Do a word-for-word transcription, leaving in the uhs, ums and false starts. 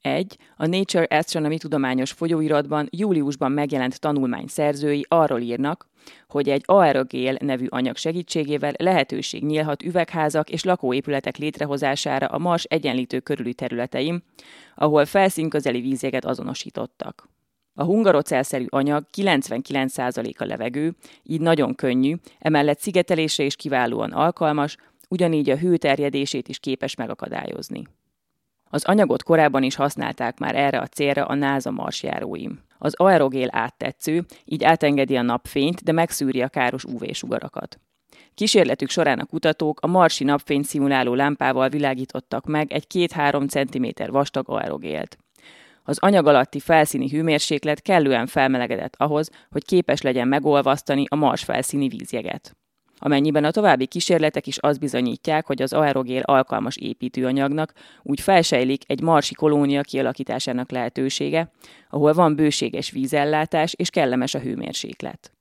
egy. A Nature Astronomy tudományos folyóiratban júliusban megjelent tanulmány szerzői arról írnak, hogy egy aerogél nevű anyag segítségével lehetőség nyílhat üvegházak és lakóépületek létrehozására a Mars egyenlítő körüli területein, ahol felszínközeli vízjeget azonosítottak. A hungarocell-szerű anyag kilencvenkilenc százaléka levegő, így nagyon könnyű, emellett szigetelésre is kiválóan alkalmas, ugyanígy a hő terjedését is képes megakadályozni. Az anyagot korábban is használták már erre a célra a NASA marsjárói. Az aerogél áttetsző, így átengedi a napfényt, de megszűri a káros ú vé-sugarakat. Kísérletük során a kutatók a marsi napfényt szimuláló lámpával világítottak meg egy két-három centiméter vastag aerogélt. Az anyag alatti felszíni hőmérséklet kellően felmelegedett ahhoz, hogy képes legyen megolvasztani a Mars felszíni vízjeget. Amennyiben a további kísérletek is azt bizonyítják, hogy az aerogél alkalmas építőanyagnak, úgy felsejlik egy marsi kolónia kialakításának lehetősége, ahol van bőséges vízellátás és kellemes a hőmérséklet.